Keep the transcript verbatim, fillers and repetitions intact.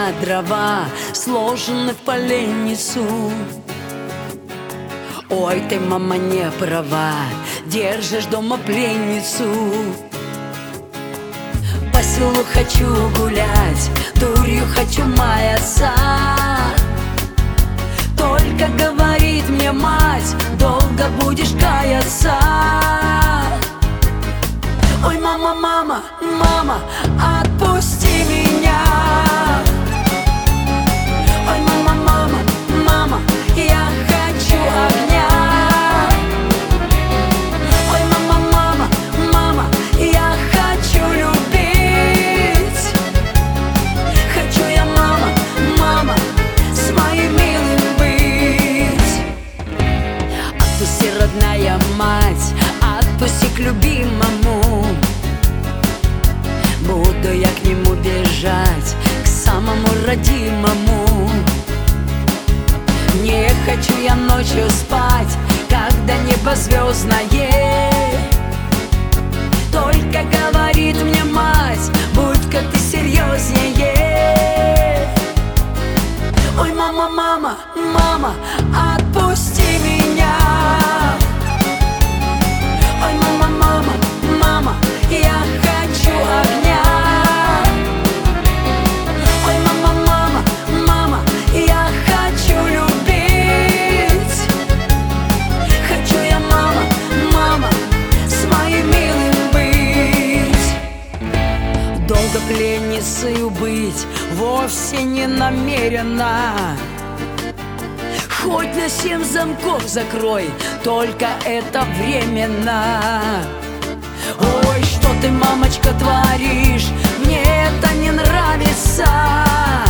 меня дрова сложены в поленницу. Ой, ты, мама, не права, держишь дома пленницу. По селу хочу гулять, дурью хочу маяться. Только говорит мне мать, долго будешь каяться. Ой, мама, мама, мама, отпусти меня. Ой, мама, мама, мама, я хочу огня. Ой, мама, мама, мама, я хочу любить. Хочу я, мама, мама, с моим милым быть. Отпусти, родная мать, отпусти к любимому. Буду я к нему бежать, к самому родимому. Не хочу я ночью спать, когда небо звездное. Только говорит мне мать, будь-ка ты серьезнее. Ой, мама, мама, мама, отпусти меня. Ой, мама, мама, мама, я хочу огня. Ой, мама, мама, мама, я хочу любить. Хочу я, мама, мама, с моим милым быть. Долго пленницею быть вовсе не намерена. Хоть на семь замков закрой, только это временно. Ой, что ты, мамочка, творишь, мне это не нравится.